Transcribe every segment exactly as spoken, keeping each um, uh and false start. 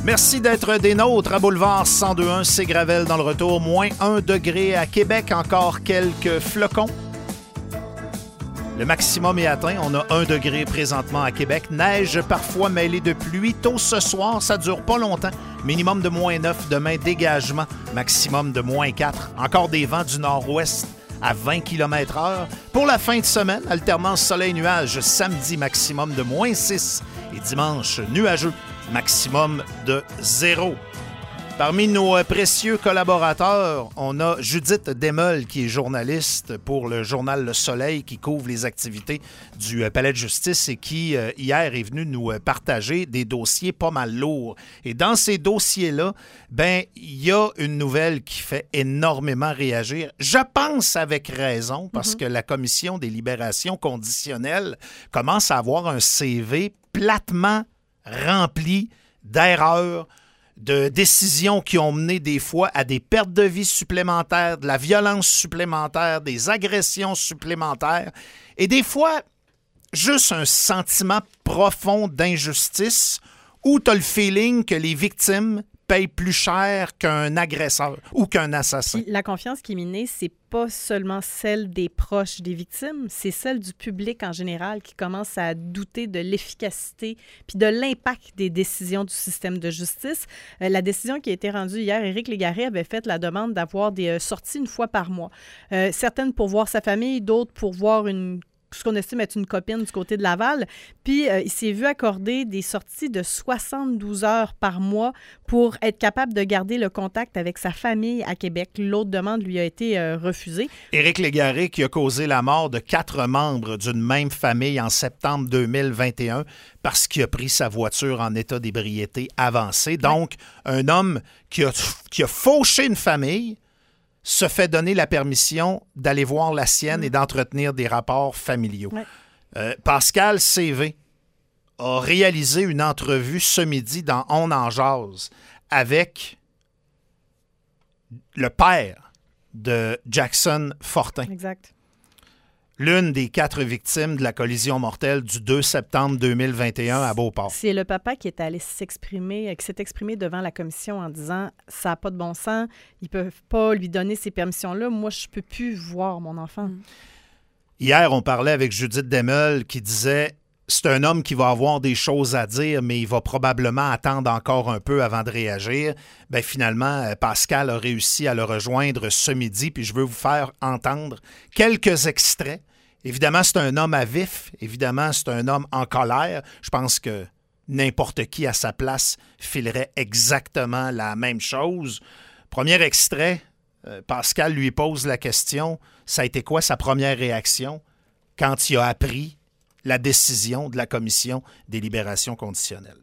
Merci d'être des nôtres à Boulevard cent deux point un, c'est Gravel dans le retour. Moins un degré à Québec, encore quelques flocons. Le maximum est atteint. On a un degré présentement à Québec. Neige parfois mêlée de pluie. Tôt ce soir, ça dure pas longtemps. Minimum de moins neuf. Demain, dégagement. Maximum de moins quatre. Encore des vents du nord-ouest à vingt kilomètres heure. Pour la fin de semaine, alternance soleil-nuage. Samedi, maximum de moins six. Et dimanche, nuageux. Maximum de zéro. Parmi nos précieux collaborateurs, on a Judith Desmeules, qui est journaliste pour le journal Le Soleil, qui couvre les activités du Palais de justice et qui, hier, est venue nous partager des dossiers pas mal lourds. Et dans ces dossiers-là, ben, il y a une nouvelle qui fait énormément réagir. Je pense avec raison, parce mm-hmm. que la Commission des libérations conditionnelles commence à avoir un C V platement rempli d'erreurs, de décisions qui ont mené des fois à des pertes de vie supplémentaires, de la violence supplémentaire, des agressions supplémentaires et des fois, juste un sentiment profond d'injustice où tu as le feeling que les victimes payent plus cher qu'un agresseur ou qu'un assassin. Puis la confiance qui est minée, c'est pas seulement celle des proches des victimes, c'est celle du public en général qui commence à douter de l'efficacité puis de l'impact des décisions du système de justice. Euh, la décision qui a été rendue hier, Éric Légaré avait fait la demande d'avoir des euh, sorties une fois par mois. Euh, certaines pour voir sa famille, d'autres pour voir une ce qu'on estime être une copine du côté de Laval. Puis, euh, il s'est vu accorder des sorties de soixante-douze heures par mois pour être capable de garder le contact avec sa famille à Québec. L'autre demande lui a été euh, refusée. Éric Légaré qui a causé la mort de quatre membres d'une même famille en septembre deux mille vingt et un parce qu'il a pris sa voiture en état d'ébriété avancé. Donc, ouais. un homme qui a, qui a fauché une famille se fait donner la permission d'aller voir la sienne mmh. et d'entretenir des rapports familiaux. Ouais. Euh, Pascal C V a réalisé une entrevue ce midi dans On en jase avec le père de Jackson Fortin. Exact. L'une des quatre victimes de la collision mortelle du deux septembre deux mille vingt et un à Beauport. C'est le papa qui est allé s'exprimer, qui s'est exprimé devant la commission en disant « ça n'a pas de bon sens, ils ne peuvent pas lui donner ces permissions-là, moi je ne peux plus voir mon enfant mm. ». Hier, on parlait avec Judith Desmeules qui disait « c'est un homme qui va avoir des choses à dire, mais il va probablement attendre encore un peu avant de réagir ». Bien, finalement, Pascal a réussi à le rejoindre ce midi, puis je veux vous faire entendre quelques extraits. Évidemment, c'est un homme à vif. Évidemment, c'est un homme en colère. Je pense que n'importe qui à sa place filerait exactement la même chose. Premier extrait, euh, Pascal lui pose la question, ça a été quoi sa première réaction quand il a appris la décision de la Commission des libérations conditionnelles?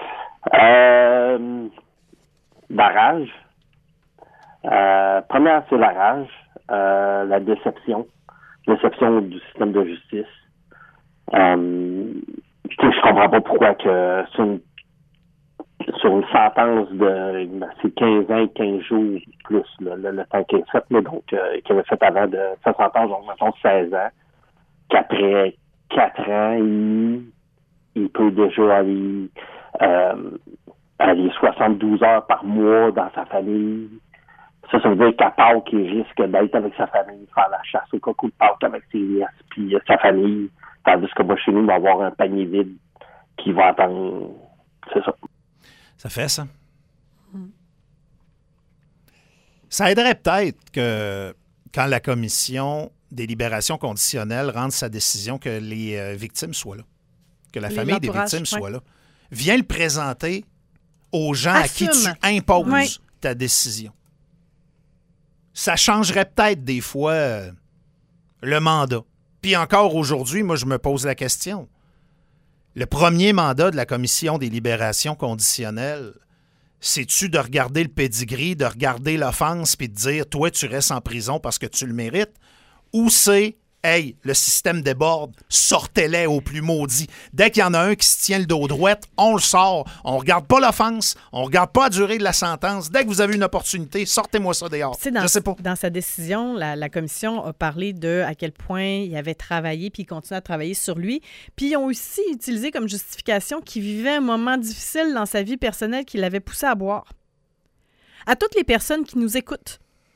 Euh, la rage. Euh, première, c'est la rage. Euh, la déception. Déception du système de justice. Euh, je ne comprends pas pourquoi que sur une, sur une sentence de c'est quinze ans, quinze jours plus là, le, le temps qu'il a fait, là, donc euh, qu'il avait fait avant de sa sentence, donc mettons seize ans, qu'après quatre ans, il, il peut déjà aller, euh, aller soixante-douze heures par mois dans sa famille. Ça, ça veut dire qu'à Pâques, il risque d'être avec sa famille, faire la chasse au coco de Pâques avec ses liasses, puis sa famille, tandis que moi, chez nous, il va avoir un panier vide qui va attendre. C'est ça. Ça fait ça. Mm. Ça aiderait peut-être que quand la Commission des libérations conditionnelles rende sa décision que les euh, victimes soient là, que la les famille des victimes ouais. soit là. Viens le présenter aux gens Assume. à qui tu imposes ouais. ta décision. Ça changerait peut-être des fois euh, le mandat. Puis encore aujourd'hui, moi, je me pose la question. Le premier mandat de la Commission des libérations conditionnelles, c'est-tu de regarder le pédigree, de regarder l'offense puis de dire « toi, tu restes en prison parce que tu le mérites » ou c'est hey, le système déborde, sortez-les au plus maudit. Dès qu'il y en a un qui se tient le dos droit, on le sort. On regarde pas l'offense, on regarde pas la durée de la sentence. Dès que vous avez une opportunité, sortez-moi ça dehors. Dans, Je sais pas. Dans sa décision, la, la commission a parlé de à quel point il avait travaillé puis il continue à travailler sur lui. Puis ils ont aussi utilisé comme justification qu'il vivait un moment difficile dans sa vie personnelle qui l'avait poussé à boire. À toutes les personnes qui nous écoutent,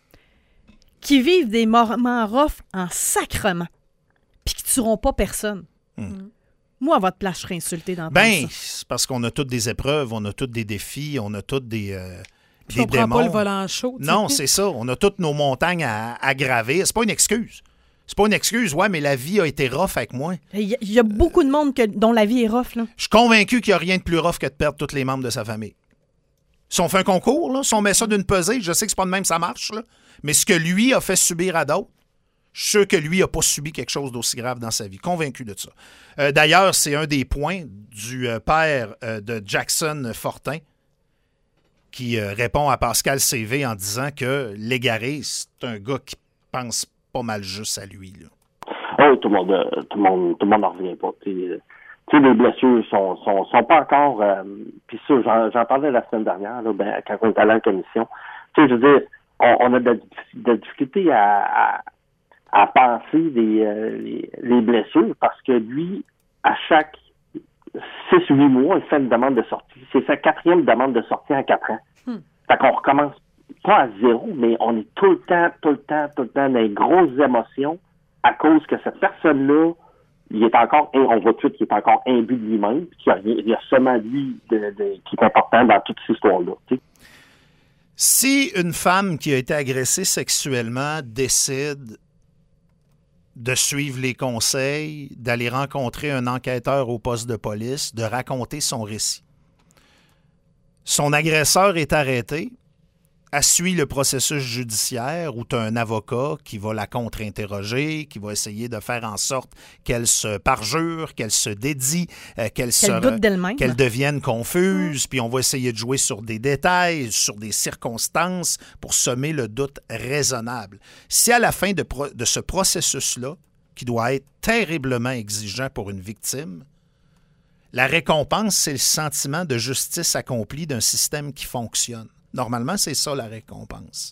qui vivent des moments rough en sacrement, puis qui ne tueront pas personne. Mm. Moi, à votre place, je serais insultée d'entendre ben, ça. c'est parce qu'on a toutes des épreuves, on a tous des défis, on a toutes des, euh, puis des on démons. prend pas le volant chaud. Non, c'est ça. On a toutes nos montagnes à, à graver. C'est pas une excuse. C'est pas une excuse, ouais, mais la vie a été rough avec moi. Il y a, il y a beaucoup de monde que, dont la vie est rough, là. Je suis convaincu qu'il n'y a rien de plus rough que de perdre tous les membres de sa famille. Si on fait un concours, là, si on met ça d'une pesée, je sais que c'est pas de même ça marche, là, mais ce que lui a fait subir à d'autres, je suis sûr que lui n'a pas subi quelque chose d'aussi grave dans sa vie. Convaincu de ça. Euh, d'ailleurs, c'est un des points du euh, père euh, de Jackson Fortin qui euh, répond à Pascal C V en disant que Légaré, c'est un gars qui pense pas mal juste à lui, là. Oh, tout le monde, euh, tout le monde, tout le monde n'en revient pas. Tu sais, les blessures sont, sont, sont pas encore. Euh, Puis ça, j'en, j'en parlais la semaine dernière, là, ben, quand on était allé en commission. Tu sais, je veux dire, on, on a de la, de la difficulté à, à, à penser les, euh, les, les blessures parce que lui, à chaque six huit mois, il fait une demande de sortie. C'est sa quatrième demande de sortie en quatre ans. Hmm. Fait qu'on recommence pas à zéro, mais on est tout le temps, tout le temps, tout le temps dans les grosses émotions à cause que cette personne-là, il est encore, on voit tout de suite qu'il est encore imbu de lui-même, puis qu'il y a, rien, il y a seulement lui de, de, qui est important dans toute cette histoire-là. Tu sais. Si une femme qui a été agressée sexuellement décide de suivre les conseils, d'aller rencontrer un enquêteur au poste de police, de raconter son récit, son agresseur est arrêté, elle suit le processus judiciaire où tu as un avocat qui va la contre-interroger, qui va essayer de faire en sorte qu'elle se parjure, qu'elle se dédie, euh, qu'elle, qu'elle se, doute d'elle-même. Qu'elle devienne confuse, mmh. puis on va essayer de jouer sur des détails, sur des circonstances pour semer le doute raisonnable. Si à la fin de, pro- de ce processus-là, qui doit être terriblement exigeant pour une victime, la récompense, c'est le sentiment de justice accomplie d'un système qui fonctionne. Normalement, c'est ça la récompense.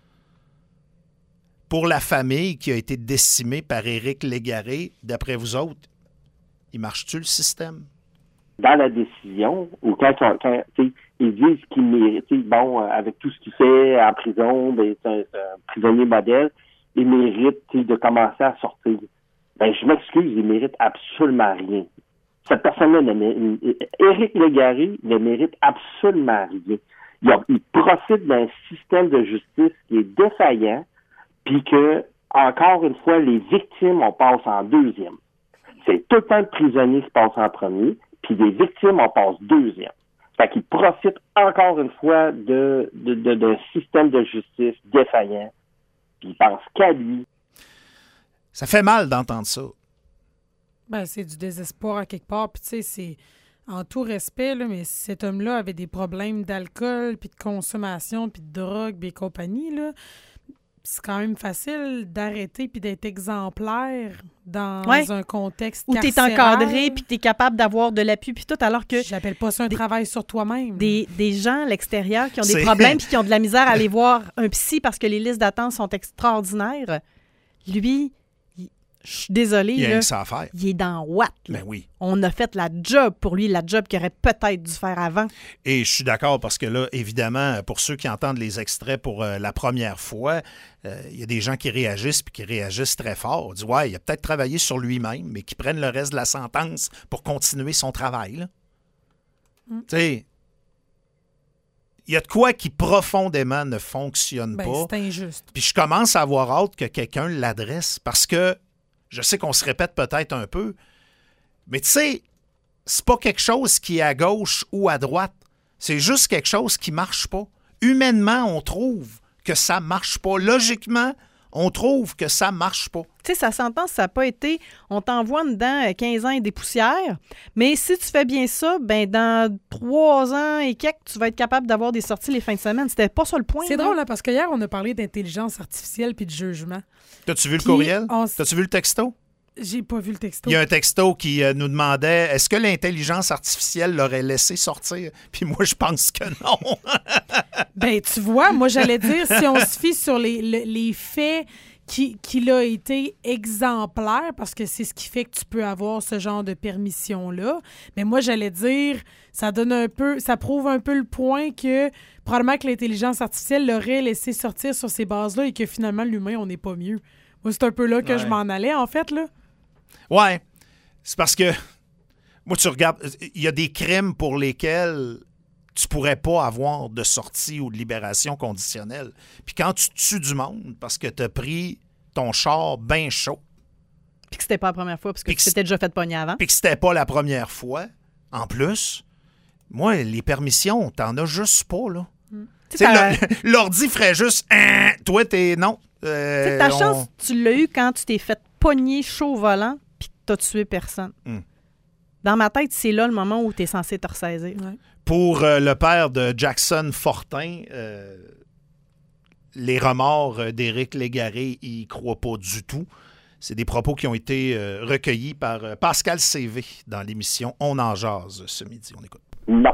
Pour la famille qui a été décimée par Éric Légaré, d'après vous autres, il marche-tu le système? Dans la décision, ou quand, quand ils disent qu'il mérite, bon, avec tout ce qu'il fait en prison, ben, c'est, un, c'est un prisonnier modèle, il mérite de commencer à sortir. Ben, je m'excuse, il mérite absolument rien. Cette personne-là, ne mérite, Éric Légaré ne mérite absolument rien. Il, a, il profite d'un système de justice qui est défaillant, puis que, encore une fois, les victimes, on passe en deuxième. C'est tout le temps le prisonnier qui passe en premier, puis les victimes, on passe deuxième. Fait qu'il profite encore une fois de, de, de, d'un système de justice défaillant, puis il pense qu'à lui. Ça fait mal d'entendre ça. Ben, c'est du désespoir à quelque part, puis tu sais, c'est... En tout respect, là, mais si cet homme-là avait des problèmes d'alcool, puis de consommation, puis de drogue, et compagnie, là, c'est quand même facile d'arrêter puis d'être exemplaire dans ouais. un contexte où tu es encadré puis tu es capable d'avoir de l'appui puis tout, alors que... J'appelle pas ça un des, travail sur toi-même. Des, des gens à l'extérieur qui ont c'est... des problèmes puis qui ont de la misère à aller voir un psy parce que les listes d'attente sont extraordinaires. Lui... Je suis désolée, il, là, il est dans Watt. Ben oui. On a fait la job pour lui, la job qu'il aurait peut-être dû faire avant. Et je suis d'accord parce que là, évidemment, pour ceux qui entendent les extraits pour euh, la première fois, il euh, y a des gens qui réagissent puis qui réagissent très fort. On dit, ouais, il a peut-être travaillé sur lui-même, mais qui prennent le reste de la sentence pour continuer son travail. Mm. Tu sais, il y a de quoi qui profondément ne fonctionne ben, pas. C'est injuste. Puis je commence à avoir hâte que quelqu'un l'adresse parce que je sais qu'on se répète peut-être un peu, mais tu sais, c'est pas quelque chose qui est à gauche ou à droite. C'est juste quelque chose qui marche pas. Humainement, on trouve que ça marche pas. Logiquement, On trouve que ça marche pas. Tu sais, sa sentence, ça n'a pas été on t'envoie dedans quinze ans et des poussières, mais si tu fais bien ça, ben dans trois ans et quelques, tu vas être capable d'avoir des sorties les fins de semaine. C'était pas ça le point. C'est là. drôle, là, parce qu'hier, on a parlé d'intelligence artificielle puis de jugement. T'as-tu vu le Puis, courriel? on s- T'as-tu vu le texto? J'ai pas vu le texto. Il y a un texto qui euh, nous demandait est-ce que l'intelligence artificielle l'aurait laissé sortir? Puis moi, je pense que non. Ben, tu vois, moi, j'allais dire, si on se fie sur les, le- les faits qui- qu'il a été exemplaire, parce que c'est ce qui fait que tu peux avoir ce genre de permission-là, mais moi, j'allais dire, ça donne un peu, ça prouve un peu le point que probablement que l'intelligence artificielle l'aurait laissé sortir sur ces bases-là et que finalement, l'humain, on n'est pas mieux. Moi, c'est un peu là que Ouais. je m'en allais, en fait, là. Ouais. C'est parce que, moi, tu regardes, il y a des crimes pour lesquels tu pourrais pas avoir de sortie ou de libération conditionnelle. Puis quand tu tues du monde parce que tu as pris ton char bien chaud, Puis que c'était pas la première fois, parce que Puis tu que t'étais déjà fait pogner avant. puis que c'était pas la première fois, en plus, moi, les permissions, t'en as juste pas, là. Tu sais, ta- l'or- l'ordi ferait juste hein, toi, t'es non. Euh, Tu sais, ta on- chance, tu l'as eu quand tu t'es fait pogner chaud au volant puis que t'as tué personne. Hmm. Dans ma tête, c'est là le moment où tu es censé te ressaisir. Ouais. Pour euh, le père de Jackson Fortin, euh, les remords euh, d'Éric Légaré, il ne croit pas du tout. C'est des propos qui ont été euh, recueillis par euh, Pascal C V dans l'émission On en jase ce midi. On écoute. Non.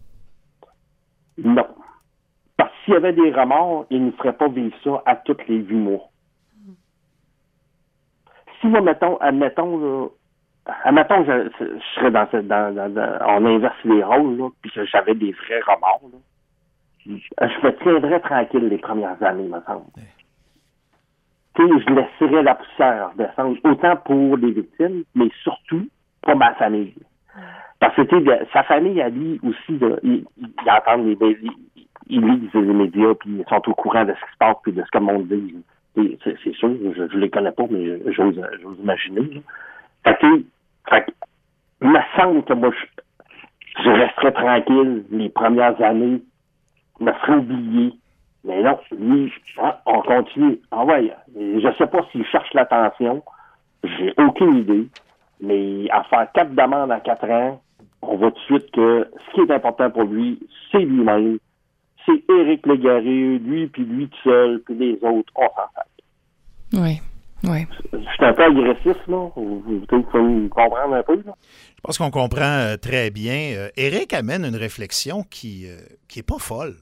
Non. Parce que s'il y avait des remords, il ne ferait pas vivre ça à tous les huit mois. Si moi, mettons, admettons, là, admettons que je, je serais dans, cette- dans, dans, dans- on inverse les rôles, là, puis que j'avais des vrais remords, là, je me tiendrais tranquille les premières années, me semble. Tu sais, je laisserais la poussière descendre, autant pour les victimes, mais surtout pour ma famille. Parce que, tu sais, sa famille, à lui aussi, là, ils, ils entendent les, ils, ils lisent les médias, puis ils sont au courant de ce qui se passe, puis de ce que le monde dit. Et C'est, c'est sûr, je, je les connais pas, mais je- j'ose, j'ose imaginer. Là. Fait que, fait que, il me semble que moi, je, je resterais tranquille les premières années, me ferais oublier. Mais non, lui, ah, on continue. Ah ouais, je sais pas s'il cherche l'attention, j'ai aucune idée, mais à faire quatre demandes en quatre ans, on voit tout de suite que ce qui est important pour lui, c'est lui-même. C'est Éric Légaré, lui, puis lui tout seul, puis les autres, on s'en fait. Oui, oui. Je suis un peu agressif, là. Vous, vous, vous pouvez me comprendre un peu, là. Je pense qu'on comprend euh, très bien. Euh, Éric amène une réflexion qui euh, qui est pas folle.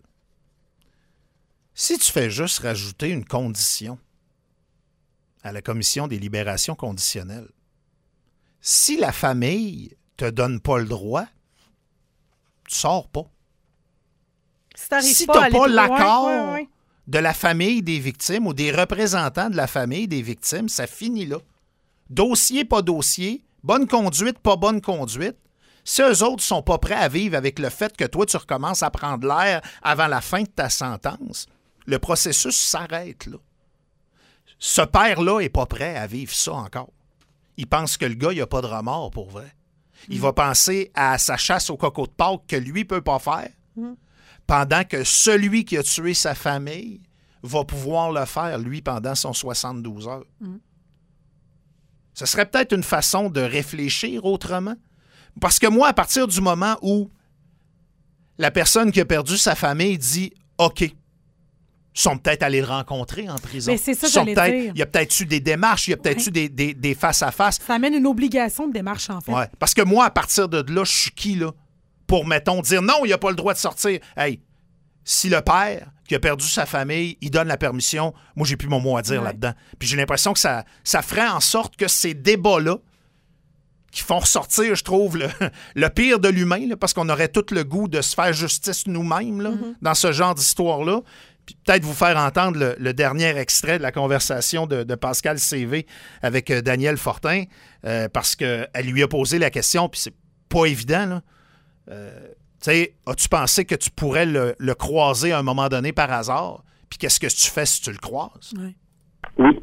Si tu fais juste rajouter une condition à la commission des libérations conditionnelles, si la famille te donne pas le droit, tu sors pas. Si t'arrives Si pas t'as à aller pas plus loin, l'accord ouais, ouais. de la famille des victimes ou des représentants de la famille des victimes, ça finit là. Dossier, pas dossier, bonne conduite, pas bonne conduite. Si eux autres sont pas prêts à vivre avec le fait que toi, tu recommences à prendre l'air avant la fin de ta sentence, le processus s'arrête là. Ce père-là est pas prêt à vivre ça encore. Il pense que le gars, il a pas de remords pour vrai. Il va penser à sa chasse au coco de Pâques que lui peut pas faire, Mm. pendant que celui qui a tué sa famille va pouvoir le faire, lui, pendant son soixante-douze heures. Mm. Ce serait peut-être une façon de réfléchir autrement. Parce que moi, à partir du moment où la personne qui a perdu sa famille dit « OK », ils sont peut-être allés le rencontrer en prison. Mais c'est ça Ils sont que j'allais peut-être- dire. Il y a peut-être eu des démarches, il y a peut-être Ouais. eu des, des, des face-à-face. Ça amène une obligation de démarche, en fait. Ouais. Parce que moi, à partir de là, je suis qui, là? Pour, mettons, dire non, il n'a pas le droit de sortir. Hey, si le père qui a perdu sa famille, il donne la permission, moi, j'ai plus mon mot à dire Ouais. là-dedans. Puis j'ai l'impression que ça, ça ferait en sorte que ces débats-là, qui font ressortir, je trouve, le, le pire de l'humain, là, parce qu'on aurait tout le goût de se faire justice nous-mêmes là, Mm-hmm. dans ce genre d'histoire-là. Puis peut-être vous faire entendre le, le dernier extrait de la conversation de, de Pascal C V avec euh, Daniel Fortin, euh, parce qu'elle lui a posé la question, puis c'est pas évident, là. Euh, tu sais, as-tu pensé que tu pourrais le, le croiser à un moment donné par hasard? Puis qu'est-ce que tu fais si tu le croises? Ouais. Oui.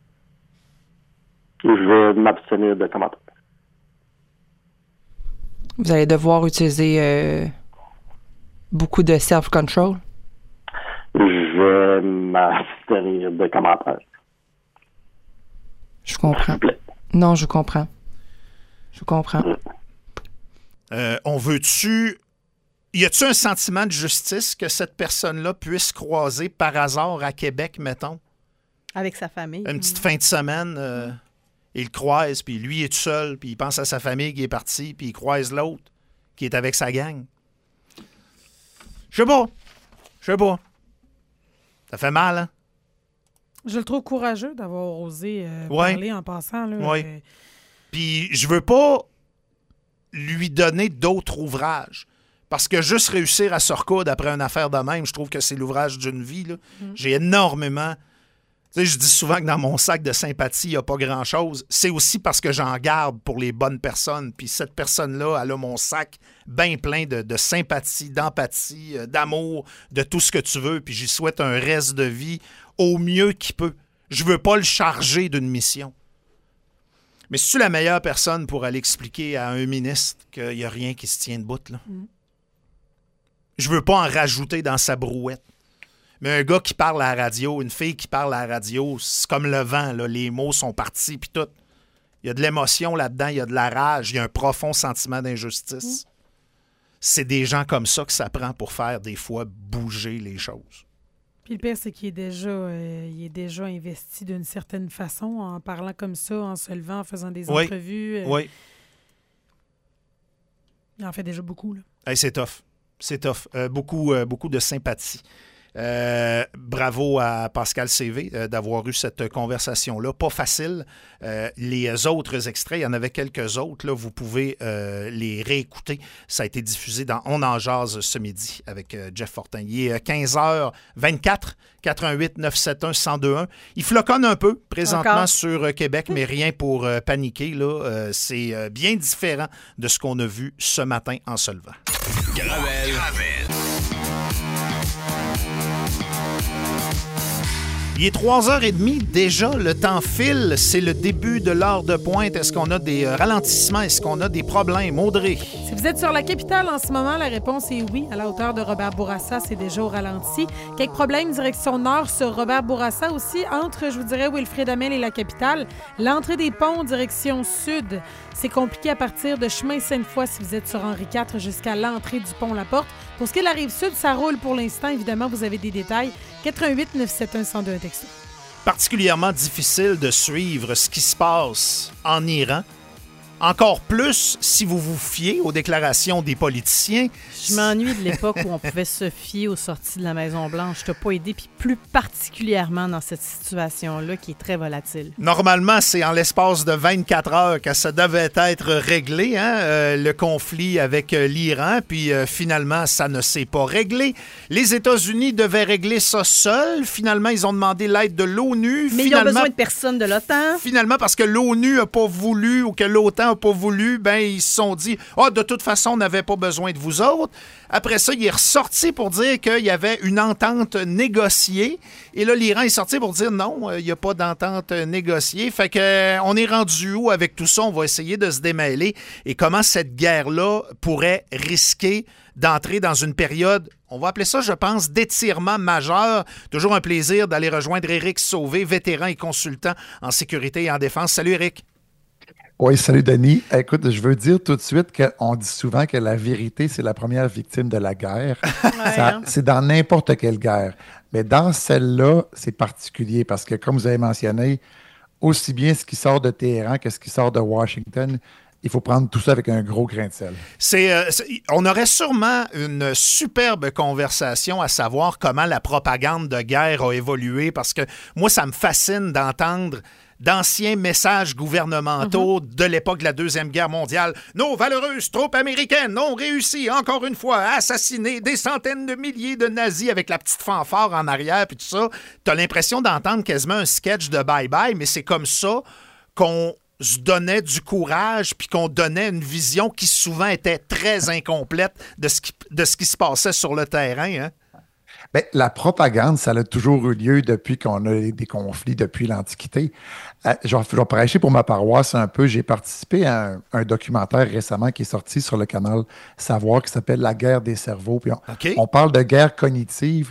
Je vais m'abstenir de commentaires. Vous allez devoir utiliser euh, beaucoup de self-control. Je vais m'abstenir de commentaires. Je comprends. Non, je comprends. Je comprends. Euh, on veut-tu... Y a-tu un sentiment de justice que cette personne-là puisse croiser par hasard à Québec, mettons? Avec sa famille. Une petite fin de semaine, euh, il le croise, puis lui, il est tout seul, puis il pense à sa famille qui est partie, puis il croise l'autre qui est avec sa gang. Je sais pas. Je sais pas. Ça fait mal, hein? Je le trouve courageux d'avoir osé euh, ouais. parler en passant. Là, oui. euh... Puis je veux pas lui donner d'autres ouvrages. Parce que juste réussir à se recoudre après une affaire de même, je trouve que c'est l'ouvrage d'une vie. Là. Mm. J'ai énormément... Tu sais, je dis souvent que dans mon sac de sympathie, il n'y a pas grand-chose. C'est aussi parce que j'en garde pour les bonnes personnes. Puis cette personne-là, elle a mon sac bien plein de, de sympathie, d'empathie, d'amour, de tout ce que tu veux. Puis j'y souhaite un reste de vie au mieux qu'il peut. Je veux pas le charger d'une mission. Mais c'est-tu la meilleure personne pour aller expliquer à un ministre qu'il n'y a rien qui se tient debout, là? Mm. Je veux pas en rajouter dans sa brouette. Mais un gars qui parle à la radio, une fille qui parle à la radio, c'est comme le vent, là. Les mots sont partis, puis tout. Il y a de l'émotion là-dedans, il y a de la rage, il y a un profond sentiment d'injustice. Mm. C'est des gens comme ça que ça prend pour faire, des fois, bouger les choses. Puis le pire, c'est qu'il est déjà, euh, il est déjà investi d'une certaine façon, en parlant comme ça, en se levant, en faisant des oui. entrevues. Euh, oui. Il en fait déjà beaucoup, là. Hey, c'est tough. C'est tough. Euh, beaucoup, euh, beaucoup de sympathie. Euh, bravo à Pascal C V euh, d'avoir eu cette conversation-là. Pas facile. Euh, les autres extraits, il y en avait quelques autres. Là, vous pouvez euh, les réécouter. Ça a été diffusé dans On en jase ce midi avec euh, Jeff Fortin. Il est quinze heures vingt-quatre, quatre un huit neuf sept un un zéro deux un. Il floconne un peu présentement Encore? sur euh, Québec, mais rien pour euh, paniquer. Là. Euh, c'est euh, bien différent de ce qu'on a vu ce matin en se levant. Gravel. Gravel. Il est trois heures trente déjà, le temps file, c'est le début de l'heure de pointe. Est-ce qu'on a des ralentissements? Est-ce qu'on a des problèmes? Audrey? Si vous êtes sur la capitale en ce moment, la réponse est oui. À la hauteur de Robert Bourassa, c'est déjà au ralenti. Quelques problèmes direction nord sur Robert Bourassa aussi, entre, je vous dirais, Wilfrid Hamel et la capitale. L'entrée des ponts direction sud, c'est compliqué à partir de chemin Sainte-Foy si vous êtes sur Henri quatre jusqu'à l'entrée du pont La Porte. Pour ce qui est de la Rive-Sud, ça roule pour l'instant. Évidemment, vous avez des détails. quatre un huit neuf sept un un zéro deux un texto. Particulièrement difficile de suivre ce qui se passe en Iran. Encore plus si vous vous fiez aux déclarations des politiciens. Je m'ennuie de l'époque où on pouvait se fier aux sorties de la Maison-Blanche. Je t'ai pas aidé, puis plus particulièrement dans cette situation-là qui est très volatile. Normalement, c'est en l'espace de vingt-quatre heures que ça devait être réglé, hein, euh, le conflit avec euh, l'Iran, puis euh, finalement, ça ne s'est pas réglé. Les États-Unis devaient régler ça seuls. Finalement, ils ont demandé l'aide de l'ONU. Mais finalement, ils ont besoin de personne de l'OTAN. Finalement, parce que l'ONU n'a pas voulu ou que l'OTAN n'a pas voulu, ben ils se sont dit « Ah, oh, de toute façon, on n'avait pas besoin de vous autres. » Après ça, il est ressorti pour dire qu'il y avait une entente négociée. Et là, l'Iran est sorti pour dire « Non, il n'y a pas d'entente négociée. » Fait que on est rendu où avec tout ça? On va essayer de se démêler. Et comment cette guerre-là pourrait risquer d'entrer dans une période, on va appeler ça, je pense, d'étirement majeur. Toujours un plaisir d'aller rejoindre Éric Sauvé, vétéran et consultant en sécurité et en défense. Salut, Éric. Oui, salut Denis. Écoute, je veux dire tout de suite qu'on dit souvent que la vérité, c'est la première victime de la guerre. Ouais, Ça, hein? c'est dans n'importe quelle guerre. Mais dans celle-là, c'est particulier parce que, comme vous avez mentionné, aussi bien ce qui sort de Téhéran que ce qui sort de Washington, il faut prendre tout ça avec un gros grain de sel. C'est, euh, c'est, on aurait sûrement une superbe conversation à savoir comment la propagande de guerre a évolué parce que moi, ça me fascine d'entendre d'anciens messages gouvernementaux mm-hmm. de l'époque de la Deuxième Guerre mondiale. Nos valeureuses troupes américaines ont réussi, encore une fois, à assassiner des centaines de milliers de nazis avec la petite fanfare en arrière puis tout ça. T'as l'impression d'entendre quasiment un sketch de bye-bye, mais c'est comme ça qu'on se donnait du courage puis qu'on donnait une vision qui souvent était très incomplète de ce qui, de ce qui se passait sur le terrain, hein? Bien, la propagande, ça a toujours eu lieu depuis qu'on a des conflits, depuis l'Antiquité. Euh, je, vais, je vais prêcher pour ma paroisse un peu. J'ai participé à un, un documentaire récemment qui est sorti sur le canal Savoir qui s'appelle « La guerre des cerveaux ». Puis on, okay. on parle de guerre cognitive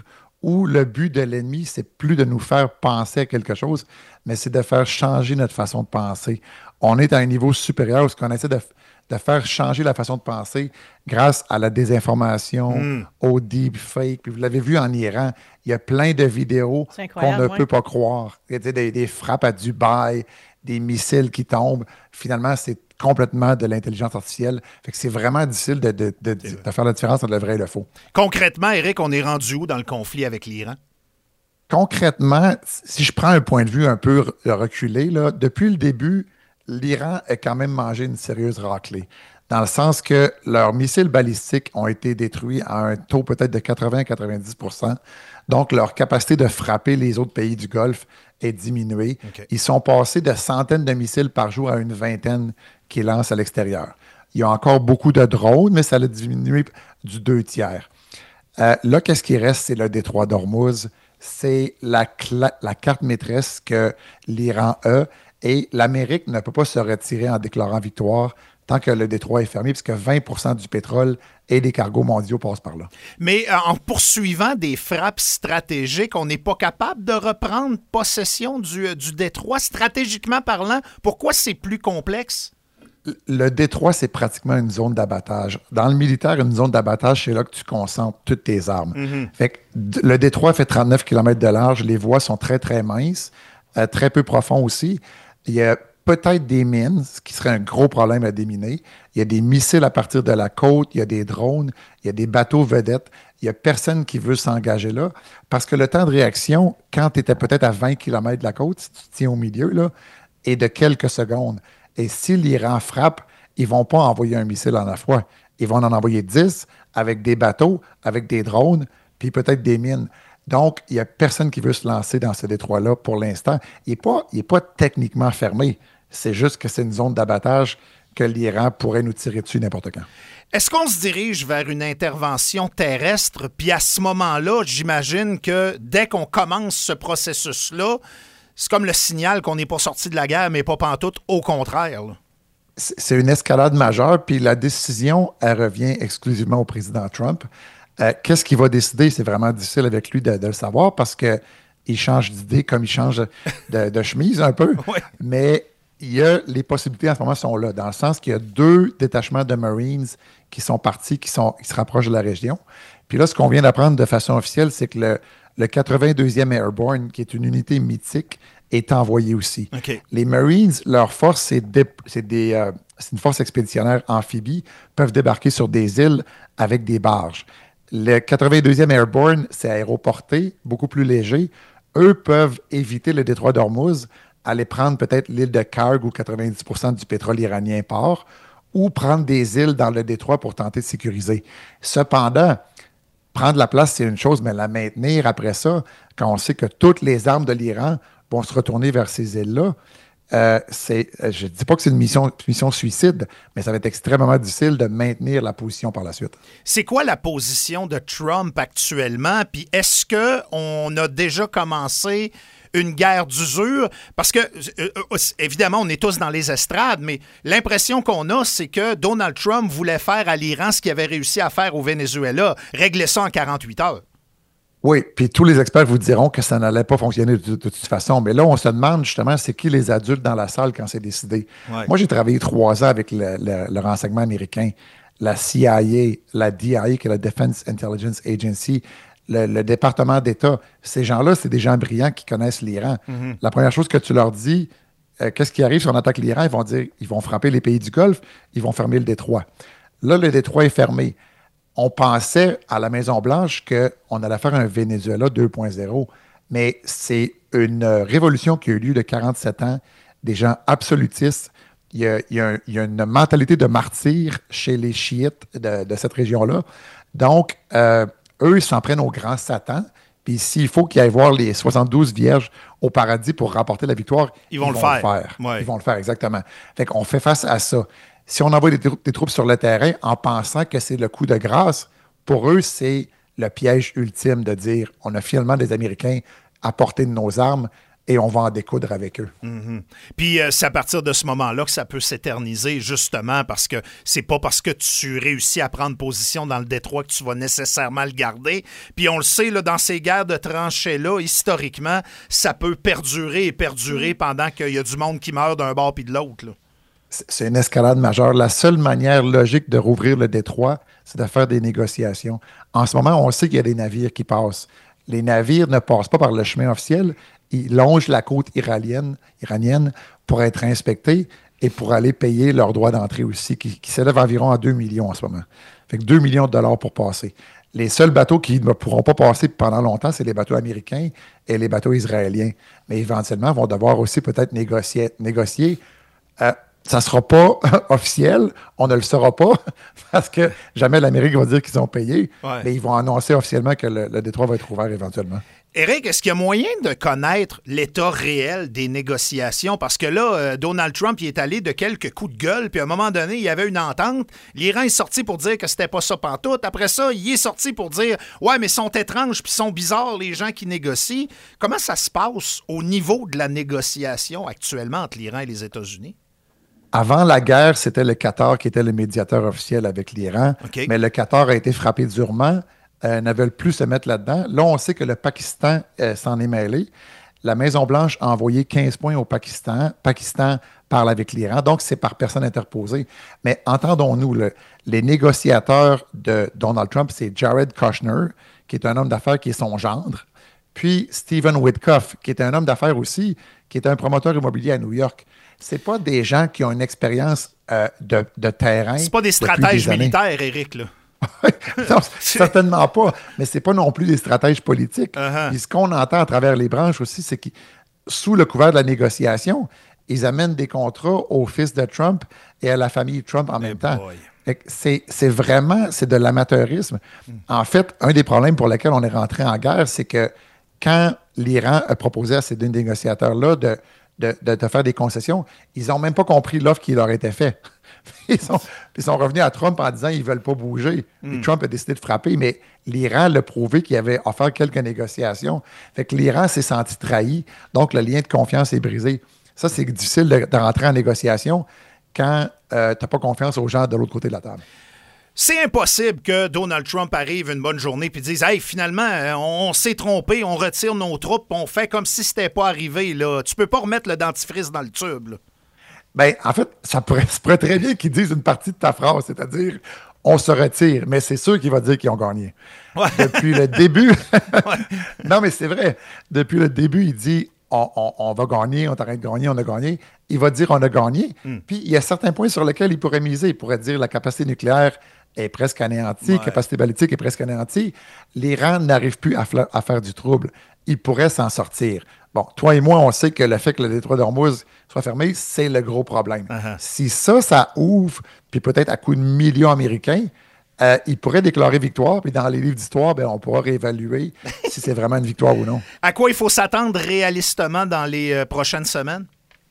où le but de l'ennemi, c'est plus de nous faire penser à quelque chose, mais c'est de faire changer notre façon de penser. On est à un niveau supérieur où on essaie de, de faire changer la façon de penser grâce à la désinformation, mm. au deepfake. Puis vous l'avez vu en Iran, il y a plein de vidéos qu'on ne ouais. peut pas croire. Il y a des, des frappes à Dubaï, des missiles qui tombent. Finalement, c'est complètement de l'intelligence artificielle. Fait que c'est vraiment difficile de, de, de, de, de faire la différence entre le vrai et le faux. Concrètement, Éric, on est rendu où dans le conflit avec l'Iran? Concrètement, si je prends un point de vue un peu reculé, là, depuis le début, l'Iran a quand même mangé une sérieuse raclée. Dans le sens que leurs missiles balistiques ont été détruits à un taux peut-être de quatre-vingts à quatre-vingt-dix pour cent. Donc, leur capacité de frapper les autres pays du Golfe est diminuée. Okay. Ils sont passés de centaines de missiles par jour à une vingtaine qu'ils lancent à l'extérieur. Il y a encore beaucoup de drones, mais ça a diminué du deux tiers. Euh, là, qu'est-ce qui reste? C'est le détroit d'Ormuz. C'est la, cla- la carte maîtresse que l'Iran a. Et l'Amérique ne peut pas se retirer en déclarant victoire tant que le détroit est fermé, puisque vingt pour cent du pétrole et des cargos mondiaux passent par là. Mais euh, en poursuivant des frappes stratégiques, on n'est pas capable de reprendre possession du, du détroit, stratégiquement parlant. Pourquoi c'est plus complexe? Le détroit, c'est pratiquement une zone d'abattage. Dans le militaire, une zone d'abattage, c'est là que tu concentres toutes tes armes. Mm-hmm. Fait que le détroit fait trente-neuf kilomètres de large, les voies sont très, très minces, euh, très peu profonds aussi. Il y a peut-être des mines, ce qui serait un gros problème à déminer. Il y a des missiles à partir de la côte, il y a des drones, il y a des bateaux vedettes. Il n'y a personne qui veut s'engager là parce que le temps de réaction, quand tu étais peut-être à vingt kilomètres de la côte, si tu te tiens au milieu, là, est de quelques secondes. Et si l'Iran frappe, ils ne vont pas envoyer un missile en la fois. Ils vont en envoyer dix avec des bateaux, avec des drones, puis peut-être des mines. Donc, il n'y a personne qui veut se lancer dans ce détroit-là pour l'instant. Il n'est pas, il est pas techniquement fermé. C'est juste que c'est une zone d'abattage que l'Iran pourrait nous tirer dessus n'importe quand. Est-ce qu'on se dirige vers une intervention terrestre? Puis à ce moment-là, j'imagine que dès qu'on commence ce processus-là, c'est comme le signal qu'on n'est pas sorti de la guerre, mais pas pantoute, au contraire. Là. C'est une escalade majeure, puis la décision, elle revient exclusivement au président Trump. Euh, qu'est-ce qu'il va décider? C'est vraiment difficile avec lui de, de le savoir parce qu'il change d'idée comme il change de, de chemise un peu. Oui. Mais il y a, les possibilités en ce moment sont là, dans le sens qu'il y a deux détachements de Marines qui sont partis, qui, sont, qui se rapprochent de la région. Puis là, ce qu'on vient d'apprendre de façon officielle, c'est que le, le quatre-vingt-deuxième Airborne, qui est une unité mythique, est envoyé aussi. Okay. Les Marines, leur force, c'est, dé, c'est, des, euh, c'est une force expéditionnaire amphibie, peuvent débarquer sur des îles avec des barges. Le quatre-vingt-deuxième Airborne, c'est aéroporté, beaucoup plus léger. Eux peuvent éviter le détroit d'Ormuz, aller prendre peut-être l'île de Karg où quatre-vingt-dix pour cent du pétrole iranien part, ou prendre des îles dans le détroit pour tenter de sécuriser. Cependant, prendre la place, c'est une chose, mais la maintenir après ça, quand on sait que toutes les armes de l'Iran vont se retourner vers ces îles-là, euh, c'est, je ne dis pas que c'est une mission, une mission suicide, mais ça va être extrêmement difficile de maintenir la position par la suite. C'est quoi la position de Trump actuellement? Puis est-ce qu'on a déjà commencé une guerre d'usure? Parce que, euh, évidemment, on est tous dans les estrades, mais l'impression qu'on a, c'est que Donald Trump voulait faire à l'Iran ce qu'il avait réussi à faire au Venezuela, régler ça en quarante-huit heures. Oui, puis tous les experts vous diront que ça n'allait pas fonctionner de, de, de toute façon. Mais là, on se demande justement, c'est qui les adultes dans la salle quand c'est décidé? Ouais. Moi, j'ai travaillé trois ans avec le, le, le renseignement américain, la C I A, la D I A, qui est la Defense Intelligence Agency, le, le département d'État. Ces gens-là, c'est des gens brillants qui connaissent l'Iran. Mm-hmm. La première chose que tu leur dis, euh, qu'est-ce qui arrive si on attaque l'Iran? Ils vont dire, ils vont frapper les pays du Golfe, ils vont fermer le détroit. Là, le détroit est fermé. On pensait à la Maison-Blanche qu'on allait faire un Venezuela deux point zéro, mais c'est une révolution qui a eu lieu de quarante-sept ans, des gens absolutistes. Il y a, il y a, un, il y a une mentalité de martyr chez les chiites de, de cette région-là. Donc, euh, eux, ils s'en prennent au grand Satan. Puis s'il faut qu'ils aillent voir les soixante-douze vierges au paradis pour remporter la victoire, ils vont, ils le, vont faire. le faire. Ouais. Ils vont le faire, exactement. Fait qu'on fait face à ça. Si on envoie des, trou- des troupes sur le terrain en pensant que c'est le coup de grâce, pour eux, c'est le piège ultime de dire on a finalement des Américains à portée de nos armes, et on va en découdre avec eux. Mm-hmm. Puis euh, c'est à partir de ce moment-là que ça peut s'éterniser, justement, parce que c'est pas parce que tu réussis à prendre position dans le détroit que tu vas nécessairement le garder. Puis on le sait, là, dans ces guerres de tranchées-là, historiquement, ça peut perdurer et perdurer mm. pendant qu'il y a du monde qui meurt d'un bord puis de l'autre, là. C'est une escalade majeure. La seule manière logique de rouvrir le détroit, c'est de faire des négociations. En ce moment, on sait qu'il y a des navires qui passent. Les navires ne passent pas par le chemin officiel. Ils longent la côte iranienne, iranienne pour être inspectés et pour aller payer leurs droits d'entrée aussi, qui, qui s'élèvent environ à deux millions en ce moment. Fait que deux millions de dollars pour passer. Les seuls bateaux qui ne pourront pas passer pendant longtemps, c'est les bateaux américains et les bateaux israéliens. Mais éventuellement, vont devoir aussi peut-être négocier. négocier euh, ça ne sera pas officiel, on ne le saura pas, parce que jamais l'Amérique va dire qu'ils ont payé, ouais. mais ils vont annoncer officiellement que le, le détroit va être ouvert éventuellement. Éric, est-ce qu'il y a moyen de connaître l'état réel des négociations? Parce que là, euh, Donald Trump il est allé de quelques coups de gueule, puis à un moment donné, il y avait une entente. L'Iran est sorti pour dire que c'était pas ça pantoute. Après ça, il est sorti pour dire « Ouais, mais ils sont étranges puis sont bizarres, les gens qui négocient. » Comment ça se passe au niveau de la négociation actuellement entre l'Iran et les États-Unis? Avant la guerre, c'était le Qatar qui était le médiateur officiel avec l'Iran, okay. mais le Qatar a été frappé durement. Euh, ne veulent plus se mettre là-dedans. Là, on sait que le Pakistan euh, s'en est mêlé. La Maison-Blanche a envoyé quinze points au Pakistan. Pakistan parle avec l'Iran, donc c'est par personne interposée. Mais entendons-nous, le, les négociateurs de Donald Trump, c'est Jared Kushner, qui est un homme d'affaires qui est son gendre, puis Stephen Witkoff, qui est un homme d'affaires aussi, qui est un promoteur immobilier à New York. C'est pas des gens qui ont une expérience euh, de, de terrain. C'est pas des stratèges des militaires, Éric, là. Non, certainement pas, mais c'est pas non plus des stratèges politiques. Uh-huh. Et ce qu'on entend à travers les branches aussi, c'est que sous le couvert de la négociation, ils amènent des contrats au fils de Trump et à la famille Trump en hey même temps. C'est, c'est vraiment, c'est de l'amateurisme. Mm. En fait, un des problèmes pour lesquels on est rentré en guerre, c'est que quand l'Iran a proposé à ces deux négociateurs-là de, de, de, de faire des concessions, ils n'ont même pas compris l'offre qui leur était faite. Ils sont, ils sont revenus à Trump en disant qu'ils ne veulent pas bouger. Mm. Trump a décidé de frapper, mais l'Iran l'a prouvé qu'il avait offert quelques négociations. Fait que l'Iran s'est senti trahi, donc le lien de confiance est brisé. Ça, c'est difficile de, de rentrer en négociation quand euh, tu n'as pas confiance aux gens de l'autre côté de la table. C'est impossible que Donald Trump arrive une bonne journée et dise « Hey, finalement, on, on s'est trompé, on retire nos troupes, on fait comme si c'était pas arrivé. Là. Tu peux pas remettre le dentifrice dans le tube. » Là. Bien, en fait, ça pourrait, ça pourrait très bien qu'ils disent une partie de ta phrase, c'est-à-dire « on se retire », mais c'est sûr qu'il va dire qu'ils ont gagné. Ouais. Depuis le début... ouais. Non, mais c'est vrai. Depuis le début, il dit on, on, on va gagner, on t'arrête de gagner, on a gagné. Il va dire « on a gagné mm. ». Puis, il y a certains points sur lesquels il pourrait miser. Il pourrait dire la capacité nucléaire est presque anéantie, ouais. capacité balistique est presque anéantie. L'Iran n'arrive plus à, fla- à faire du trouble. Il pourrait s'en sortir. Bon, toi et moi, on sait que le fait que le détroit d'Ormuz soit fermé, c'est le gros problème. Uh-huh. Si ça, ça ouvre, puis peut-être à coup de millions américains, euh, il pourrait déclarer victoire, puis dans les livres d'histoire, ben, on pourra réévaluer si c'est vraiment une victoire ou non. À quoi il faut s'attendre réalistement dans les euh, prochaines semaines?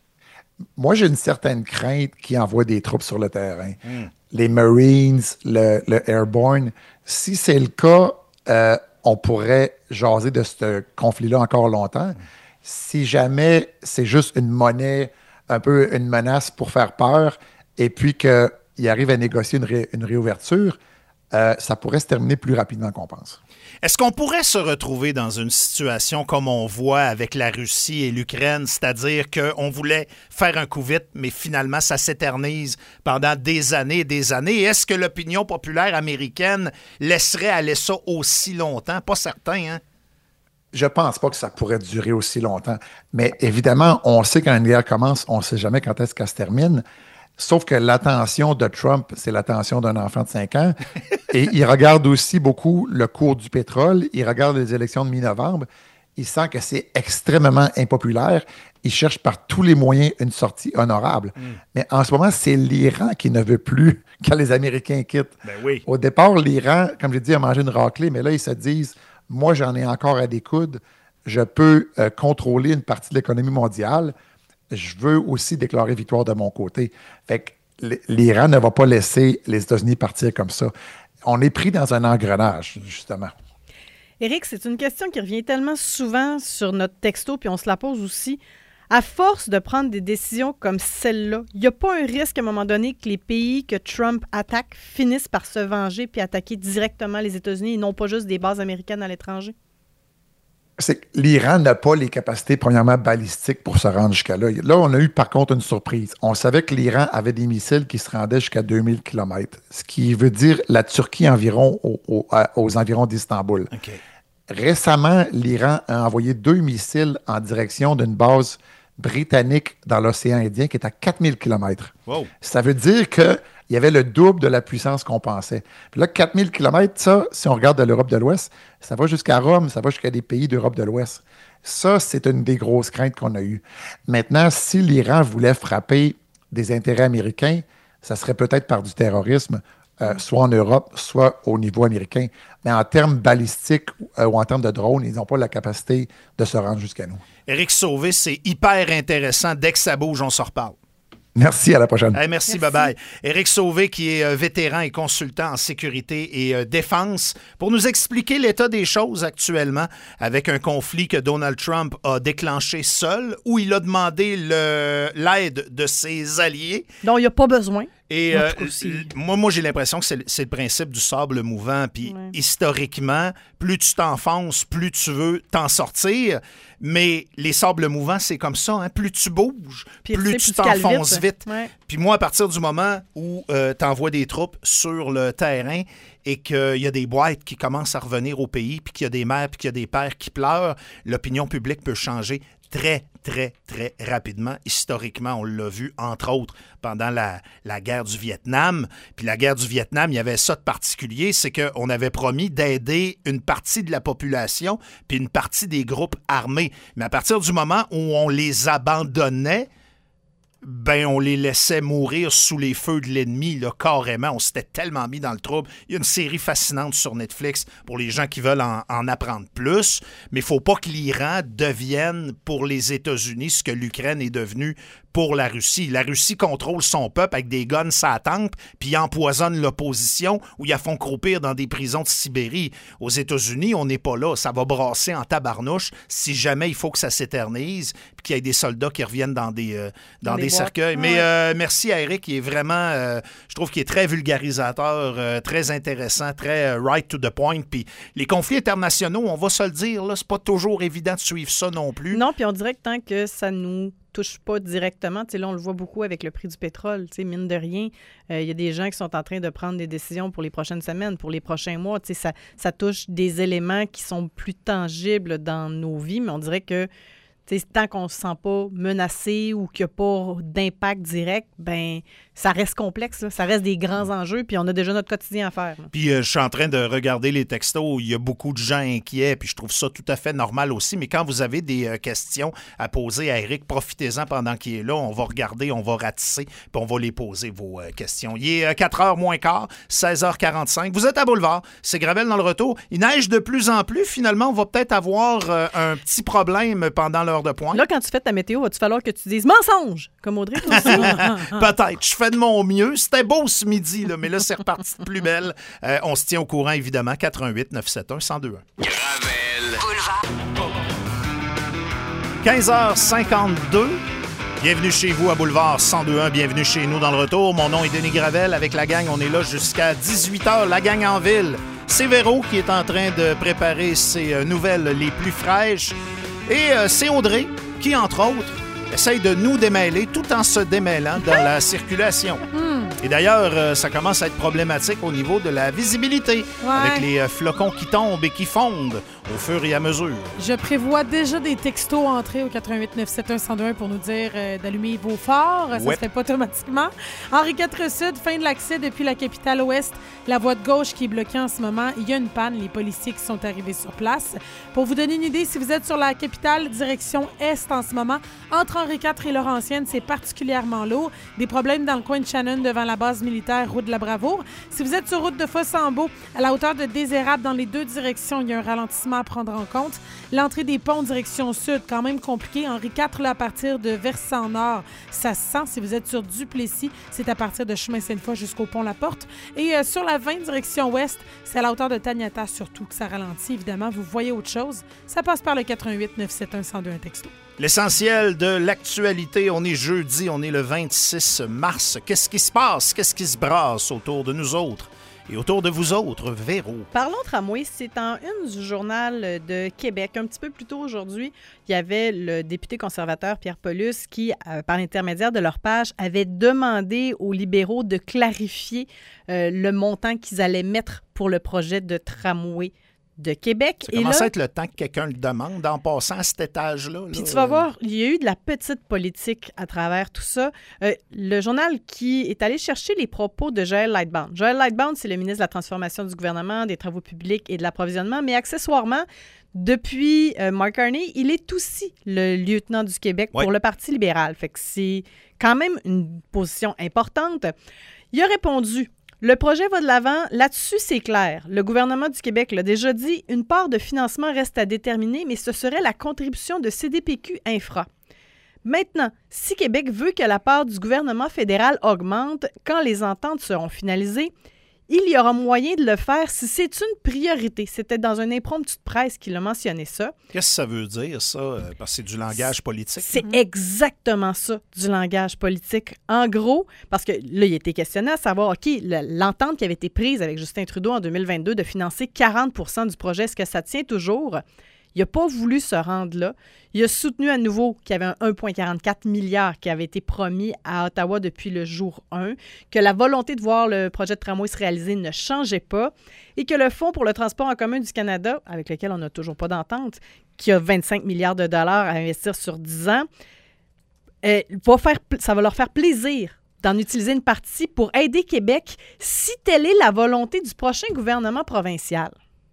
Moi, j'ai une certaine crainte qui envoie des troupes sur le terrain. Mm. Les Marines, le, le Airborne. Si c'est le cas, euh, on pourrait jaser de ce conflit-là encore longtemps. Mm. Si jamais c'est juste une monnaie, un peu une menace pour faire peur, et puis qu'il arrive à négocier une, ré, une réouverture, euh, ça pourrait se terminer plus rapidement qu'on pense. Est-ce qu'on pourrait se retrouver dans une situation comme on voit avec la Russie et l'Ukraine, c'est-à-dire qu'on voulait faire un coup vite, mais finalement ça s'éternise pendant des années et des années? Est-ce que l'opinion populaire américaine laisserait aller ça aussi longtemps? Pas certain, hein? Je pense pas que ça pourrait durer aussi longtemps. Mais évidemment, on sait quand une guerre commence, on ne sait jamais quand est-ce qu'elle se termine. Sauf que l'attention de Trump, c'est l'attention d'un enfant de cinq ans. Et il regarde aussi beaucoup le cours du pétrole. Il regarde les élections de mi-novembre. Il sent que c'est extrêmement impopulaire. Il cherche par tous les moyens une sortie honorable. Mm. Mais en ce moment, c'est l'Iran qui ne veut plus que les Américains quittent. Ben oui. Au départ, l'Iran, comme j'ai dit, a mangé une raclée. Mais là, ils se disent... Moi, j'en ai encore à découdre. Je peux euh, contrôler une partie de l'économie mondiale. Je veux aussi déclarer victoire de mon côté. Fait que l'Iran ne va pas laisser les États-Unis partir comme ça. On est pris dans un engrenage, justement. Éric, c'est une question qui revient tellement souvent sur notre texto, puis on se la pose aussi. À force de prendre des décisions comme celle-là, il n'y a pas un risque à un moment donné que les pays que Trump attaque finissent par se venger puis attaquer directement les États-Unis et non pas juste des bases américaines à l'étranger? C'est que l'Iran n'a pas les capacités, premièrement, balistiques pour se rendre jusqu'à là. Là, on a eu par contre une surprise. On savait que l'Iran avait des missiles qui se rendaient jusqu'à deux mille kilomètres, ce qui veut dire la Turquie environ aux, aux, aux environs d'Istanbul. Okay. Récemment, l'Iran a envoyé deux missiles en direction d'une base britannique dans l'océan Indien qui est à quatre mille kilomètres. Wow. Ça veut dire qu'il y avait le double de la puissance qu'on pensait. Puis là, quatre mille kilomètres, ça, si on regarde de l'Europe de l'Ouest, ça va jusqu'à Rome, ça va jusqu'à des pays d'Europe de l'Ouest. Ça, c'est une des grosses craintes qu'on a eues. Maintenant, si l'Iran voulait frapper des intérêts américains, ça serait peut-être par du terrorisme, euh, soit en Europe, soit au niveau américain. Mais en termes balistiques euh, ou en termes de drones, ils n'ont pas la capacité de se rendre jusqu'à nous. Éric Sauvé, c'est hyper intéressant. Dès que ça bouge, on se reparle. Merci, à la prochaine. Hey, merci, merci, bye-bye. Éric Sauvé, qui est euh, vétéran et consultant en sécurité et euh, défense, pour nous expliquer l'état des choses actuellement avec un conflit que Donald Trump a déclenché seul, où il a demandé le, l'aide de ses alliés. Donc, il n'y a pas besoin. Et euh, moi, moi, j'ai l'impression que c'est le, c'est le principe du sable mouvant. Puis ouais. Historiquement, plus tu t'enfonces, plus tu veux t'en sortir. Mais les sables mouvants, c'est comme ça. Hein? Plus tu bouges, Puis plus tu t'enfonces vite. vite. Ouais. Puis moi, à partir du moment où euh, tu envoies des troupes sur le terrain et qu'il y a des boîtes qui commencent à revenir au pays, puis qu'il y a des mères, puis qu'il y a des pères qui pleurent, l'opinion publique peut changer très, très, très rapidement. Historiquement, on l'a vu, entre autres, pendant la, la guerre du Vietnam. Puis la guerre du Vietnam, il y avait ça de particulier, c'est qu'on avait promis d'aider une partie de la population puis une partie des groupes armés. Mais à partir du moment où on les abandonnait, ben on les laissait mourir sous les feux de l'ennemi, là, carrément. On s'était tellement mis dans le trouble. Il y a une série fascinante sur Netflix pour les gens qui veulent en, en apprendre plus, mais il ne faut pas que l'Iran devienne pour les États-Unis ce que l'Ukraine est devenue pour la Russie. La Russie contrôle son peuple avec des guns à la tempe, puis ils empoisonnent l'opposition ou ils la font croupir dans des prisons de Sibérie. Aux États-Unis, on n'est pas là. Ça va brasser en tabarnouche si jamais il faut que ça s'éternise, puis qu'il y ait des soldats qui reviennent dans des, euh, dans dans des, des cercueils. Mais euh, merci à Éric, qui est vraiment, euh, je trouve qu'il est très vulgarisateur, euh, très intéressant, très euh, right to the point. Puis les conflits internationaux, on va se le dire, là, c'est pas toujours évident de suivre ça non plus. Non, puis on dirait que tant que ça nous touche pas directement. T'sais, là, on le voit beaucoup avec le prix du pétrole. T'sais, mine de rien, il euh, y a des gens qui sont en train de prendre des décisions pour les prochaines semaines, pour les prochains mois. T'sais, ça, ça touche des éléments qui sont plus tangibles dans nos vies, mais on dirait que t'sais, tant qu'on ne se sent pas menacé ou qu'il n'y a pas d'impact direct, ben ça reste complexe. Là. Ça reste des grands enjeux, puis on a déjà notre quotidien à faire. Là. Puis euh, je suis en train de regarder les textos. Il y a beaucoup de gens inquiets, puis je trouve ça tout à fait normal aussi. Mais quand vous avez des euh, questions à poser à Éric, profitez-en pendant qu'il est là. On va regarder, on va ratisser, puis on va les poser, vos euh, questions. Il est euh, quatre heures moins quart, seize heures quarante-cinq. Vous êtes à Boulevard. C'est Gravel dans le retour. Il neige de plus en plus. Finalement, on va peut-être avoir euh, un petit problème pendant l'heure de pointe. Là, quand tu fais ta météo, va-tu falloir que tu dises mensonge, comme Audrey, toi aussi? Peut-être. Je fais de mon mieux. C'était beau ce midi, là, mais là, c'est reparti de plus belle. Euh, on se tient au courant, évidemment. quatre un huit neuf sept un un zéro deux un. Gravel. Boulevard. quinze heures cinquante-deux. Bienvenue chez vous à Boulevard cent deux un. Bienvenue chez nous dans le retour. Mon nom est Denis Gravel. Avec la gang, on est là jusqu'à dix-huit heures. La gang en ville. C'est Véro qui est en train de préparer ses euh, nouvelles les plus fraîches. Et euh, c'est Audrey qui, entre autres, essaye de nous démêler tout en se démêlant dans la circulation. Mm. Et d'ailleurs, euh, ça commence à être problématique au niveau de la visibilité, ouais. avec les euh, flocons qui tombent et qui fondent au fur et à mesure. Je prévois déjà des textos entrés au quatre un huit neuf sept un un zéro deux un pour nous dire euh, d'allumer vos phares. Ça ouais. se fait pas automatiquement. Henri quatre Sud, fin de l'accès depuis la capitale ouest. La voie de gauche qui est bloquée en ce moment. Il y a une panne. Les policiers qui sont arrivés sur place. Pour vous donner une idée, si vous êtes sur la capitale, direction est en ce moment, entre Henri quatre et Laurentienne, c'est particulièrement lourd. Des problèmes dans le coin de Shannon devant la la base militaire route de la Bravoure. Si vous êtes sur route de Fossambeau, à la hauteur de Désérable, dans les deux directions, il y a un ralentissement à prendre en compte. L'entrée des ponts direction sud, quand même compliqué. Henri quatre, là, à partir de Versant-Nord, ça se sent. Si vous êtes sur Duplessis, c'est à partir de Chemin Sainte-Foy jusqu'au pont La Porte. Et euh, sur la vingt, direction ouest, c'est à la hauteur de Taniata surtout que ça ralentit. Évidemment, vous voyez autre chose. Ça passe par le quatre-vingt-huit neuf sept un un zéro deux un texto. L'essentiel de l'actualité, on est jeudi, on est le vingt-six mars. Qu'est-ce qui se passe? Qu'est-ce qui se brasse autour de nous autres? Et autour de vous autres, Véro. Parlons tramway, c'est en une du Journal de Québec. Un petit peu plus tôt aujourd'hui, il y avait le député conservateur Pierre Paulus qui, euh, par l'intermédiaire de leur page, avait demandé aux libéraux de clarifier euh, le montant qu'ils allaient mettre pour le projet de tramway de Québec. Ça Et commence là, à être le temps que quelqu'un le demande en passant à cet étage-là. Là. Puis tu vas voir, il y a eu de la petite politique à travers tout ça. Euh, le journal qui est allé chercher les propos de Joël Lightbound. Joël Lightbound, c'est le ministre de la Transformation du gouvernement, des Travaux publics et de l'approvisionnement, mais accessoirement, depuis euh, Mark Carney, il est aussi le lieutenant du Québec ouais. pour le Parti libéral. Fait que c'est quand même une position importante. Il a répondu: le projet va de l'avant. Là-dessus, c'est clair. Le gouvernement du Québec l'a déjà dit, une part de financement reste à déterminer, mais ce serait la contribution de C D P Q Infra. Maintenant, si Québec veut que la part du gouvernement fédéral augmente quand les ententes seront finalisées, il y aura moyen de le faire si c'est une priorité. C'était dans un impromptu de presse qu'il a mentionné ça. Qu'est-ce que ça veut dire, ça? Parce que c'est du langage politique. C'est mm-hmm. exactement ça, du langage politique. En gros, parce que là, il a été questionné à savoir, OK, l'entente qui avait été prise avec Justin Trudeau en deux mille vingt-deux de financer quarante pour cent du projet, est-ce que ça tient toujours? Il n'a pas voulu se rendre là. Il a soutenu à nouveau qu'il y avait un un virgule quarante-quatre milliard qui avait été promis à Ottawa depuis le jour un, que la volonté de voir le projet de tramway se réaliser ne changeait pas et que le Fonds pour le transport en commun du Canada, avec lequel on n'a toujours pas d'entente, qui a vingt-cinq milliards de dollars à investir sur dix ans, euh, va faire, ça va leur faire plaisir d'en utiliser une partie pour aider Québec si telle est la volonté du prochain gouvernement provincial.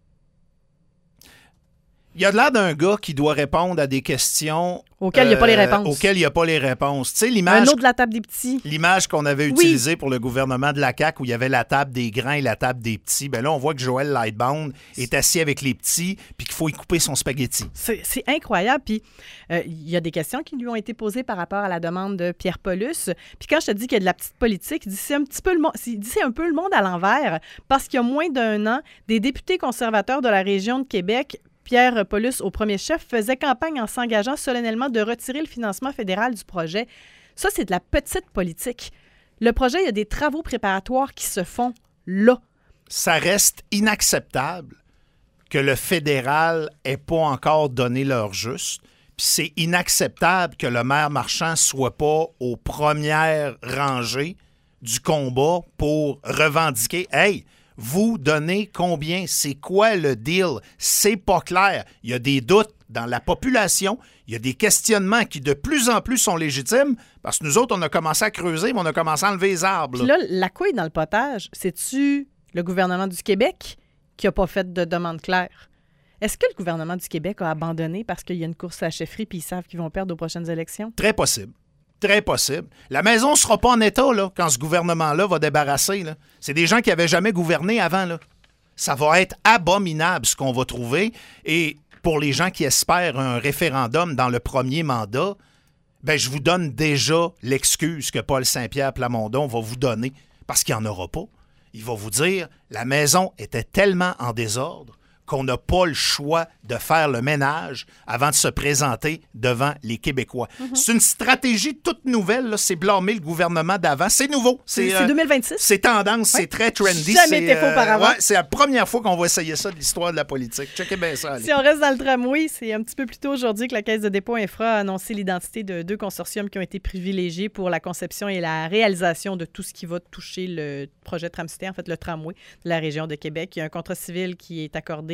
Il y a de l'air d'un gars qui doit répondre à des questions auxquelles il n'y a pas les réponses. Euh, auxquelles il n'y a pas les réponses. Tu sais, l'image, un autre de la table des petits. L'image qu'on avait oui. utilisée pour le gouvernement de la C A Q où il y avait la table des grands et la table des petits. Bien là, on voit que Joël Lightbound est assis avec les petits puis qu'il faut y couper son spaghetti. C'est, c'est incroyable. Puis euh, il y a des questions qui lui ont été posées par rapport à la demande de Pierre Paulus. Puis quand je te dis qu'il y a de la petite politique, il dit c'est un petit peu le monde, il dit c'est un peu le monde à l'envers parce qu'il y a moins d'un an, des députés conservateurs de la région de Québec, Pierre Paulus, au premier chef, faisait campagne en s'engageant solennellement de retirer le financement fédéral du projet. Ça, c'est de la petite politique. Le projet, il y a des travaux préparatoires qui se font là. Ça reste inacceptable que le fédéral n'ait pas encore donné l'heure juste. Puis c'est inacceptable que le maire Marchand ne soit pas aux premières rangées du combat pour revendiquer « Hey, vous donnez combien? C'est quoi le deal? C'est pas clair. » Il y a des doutes dans la population. Il y a des questionnements qui de plus en plus sont légitimes parce que nous autres, on a commencé à creuser, mais on a commencé à enlever les arbres. Puis là, la couille dans le potage, c'est-tu le gouvernement du Québec qui n'a pas fait de demande claire? Est-ce que le gouvernement du Québec a abandonné parce qu'il y a une course à la chefferie puis ils savent qu'ils vont perdre aux prochaines élections? Très possible. Très possible. La maison ne sera pas en état là, quand ce gouvernement-là va débarrasser. Là. C'est des gens qui n'avaient jamais gouverné avant. Là. Ça va être abominable ce qu'on va trouver. Et pour les gens qui espèrent un référendum dans le premier mandat, ben, je vous donne déjà l'excuse que Paul Saint-Pierre Plamondon va vous donner parce qu'il n'y en aura pas. Il va vous dire la maison était tellement en désordre qu'on n'a pas le choix de faire le ménage avant de se présenter devant les Québécois. Mm-hmm. C'est une stratégie toute nouvelle, là. C'est blâmer le gouvernement d'avant. C'est nouveau. C'est, c'est euh, deux mille vingt-six. C'est tendance, ouais. C'est très trendy. Jamais c'est, été faux par avant. Ouais, c'est la première fois qu'on va essayer ça de l'histoire de la politique. Checkez bien ça. Allez. Si on reste dans le tramway, c'est un petit peu plus tôt aujourd'hui que la Caisse de dépôt Infra a annoncé l'identité de deux consortiums qui ont été privilégiés pour la conception et la réalisation de tout ce qui va toucher le projet Tram-Cité, en fait le tramway de la région de Québec. Il y a un contrat civil qui est accordé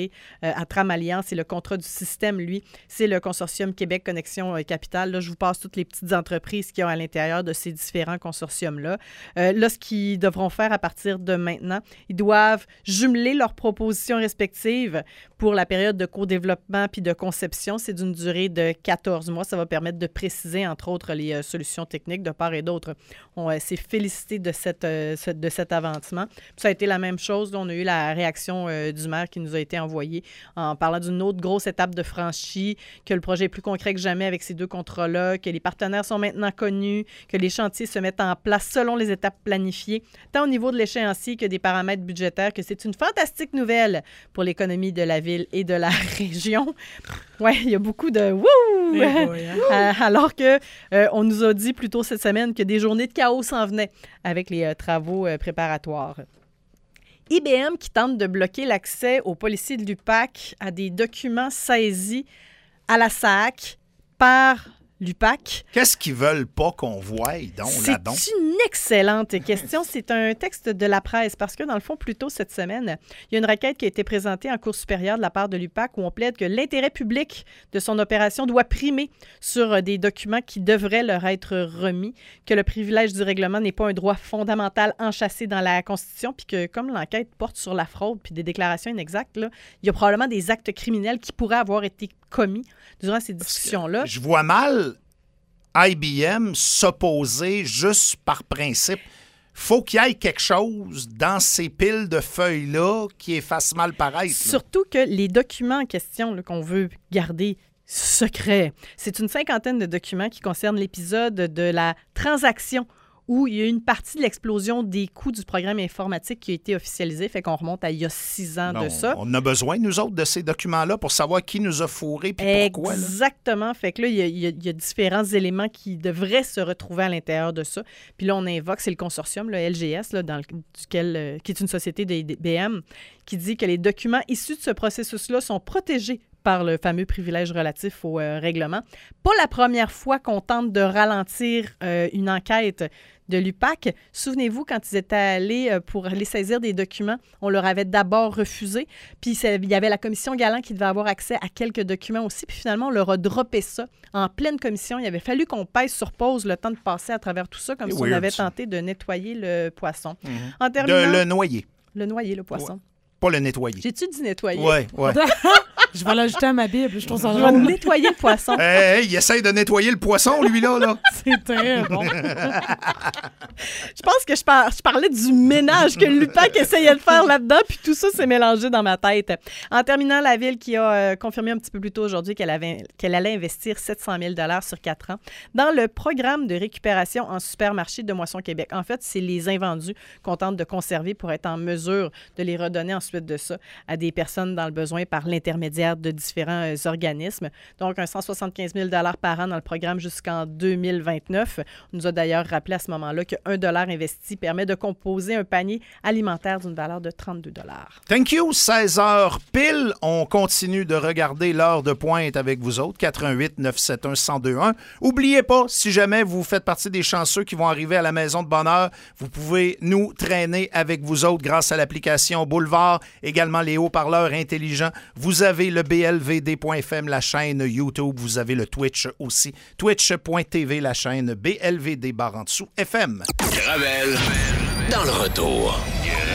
géré euh, à Tramalliance. Et le contrat du système, lui, c'est le consortium Québec Connexion euh, Capital. Là, je vous passe toutes les petites entreprises qui ont à l'intérieur de ces différents consortiums-là. Euh, là, ce qu'ils devront faire à partir de maintenant, ils doivent jumeler leurs propositions respectives pour la période de co-développement puis de conception. C'est d'une durée de quatorze mois. Ça va permettre de préciser, entre autres, les euh, solutions techniques de part et d'autre. On euh, s'est félicité de, cette, euh, de cet avancement. Puis ça a été la même chose. Là, on a eu la réaction euh, du maire qui nous a été envoyée en parlant d'une autre grosse étape de franchie, que le projet est plus concret que jamais avec ces deux contrats-là, que les partenaires sont maintenant connus, que les chantiers se mettent en place selon les étapes planifiées, tant au niveau de l'échéancier que des paramètres budgétaires, que c'est une fantastique nouvelle pour l'économie de la ville et de la région. Oui, il y a beaucoup de « wouh! Hey boy, hein? » Alors que euh, on nous a dit plus tôt cette semaine que des journées de chaos s'en venaient avec les euh, travaux euh, préparatoires. I B M qui tente de bloquer l'accès aux policiers de l'U P A C à des documents saisis à la S A C par l'U P A C. Qu'est-ce qu'ils veulent pas qu'on voie donc là-dedans? C'est une excellente question. C'est un texte de la presse parce que, dans le fond, plus tôt cette semaine, il y a une requête qui a été présentée en Cour supérieure de la part de l'U P A C où on plaide que l'intérêt public de son opération doit primer sur des documents qui devraient leur être remis, que le privilège du règlement n'est pas un droit fondamental enchâssé dans la Constitution, puis que, comme l'enquête porte sur la fraude puis des déclarations inexactes, là, il y a probablement des actes criminels qui pourraient avoir été commis durant ces discussions-là. Je vois mal I B M s'opposer juste par principe. Faut qu'il y ait quelque chose dans ces piles de feuilles-là qui fasse mal paraître. Là. Surtout que les documents en question là, qu'on veut garder secrets, c'est une cinquantaine de documents qui concernent l'épisode de la transaction où il y a une partie de l'explosion des coûts du programme informatique qui a été officialisé, fait qu'on remonte à il y a six ans non, de ça. On a besoin, nous autres, de ces documents-là pour savoir qui nous a fourrés et pourquoi. Exactement. Là. Fait que là, il y, a, il, y a, il y a différents éléments qui devraient se retrouver à l'intérieur de ça. Puis là, on invoque, c'est le consortium, le L G S, là, dans le, duquel, euh, qui est une société de I B M, qui dit que les documents issus de ce processus-là sont protégés par le fameux privilège relatif au euh, règlement. Pas la première fois qu'on tente de ralentir euh, une enquête de l'U P A C. Souvenez-vous, quand ils étaient allés euh, pour aller saisir des documents, on leur avait d'abord refusé. Puis il y avait la commission Galland qui devait avoir accès à quelques documents aussi. Puis finalement, on leur a droppé ça en pleine commission. Il avait fallu qu'on pèse sur pause le temps de passer à travers tout ça, comme si on avait tenté de nettoyer le poisson. Mm-hmm. En terminant, de le noyer. Le noyer, le poisson. Ouais. Pas le nettoyer. J'ai-tu dit nettoyer? Oui, oui. Je vais l'ajouter à ma Bible. Je trouve ça Je vais drôle. nettoyer le poisson. Hey, hey, il essaie de nettoyer le poisson, lui-là. Là. C'est très bon. Je pense que je, par- je parlais du ménage que l'U P A C essayait de faire là-dedans, puis tout ça s'est mélangé dans ma tête. En terminant, la Ville qui a euh, confirmé un petit peu plus tôt aujourd'hui qu'elle, avait, qu'elle allait investir sept cent mille dollars sur quatre ans dans le programme de récupération en supermarché de Moisson Québec. En fait, c'est les invendus qu'on tente de conserver pour être en mesure de les redonner ensuite de ça à des personnes dans le besoin par l'intermédiaire de différents euh, organismes. Donc, un cent soixante-quinze mille dollars par an dans le programme jusqu'en deux mille vingt-neuf. On nous a d'ailleurs rappelé à ce moment-là qu'un dollar investi permet de composer un panier alimentaire d'une valeur de trente-deux dollars. Thank you. seize heures pile. On continue de regarder l'heure de pointe avec vous autres. quatre un huit neuf sept un un zéro deux un. Oubliez pas, si jamais vous faites partie des chanceux qui vont arriver à la maison de bonheur, vous pouvez nous traîner avec vous autres grâce à l'application Boulevard, également les haut-parleurs intelligents. Vous avez le B L V D point F M, la chaîne YouTube. Vous avez le Twitch aussi. Twitch point T V, la chaîne B L V D barre en dessous F M. Gravel dans le retour.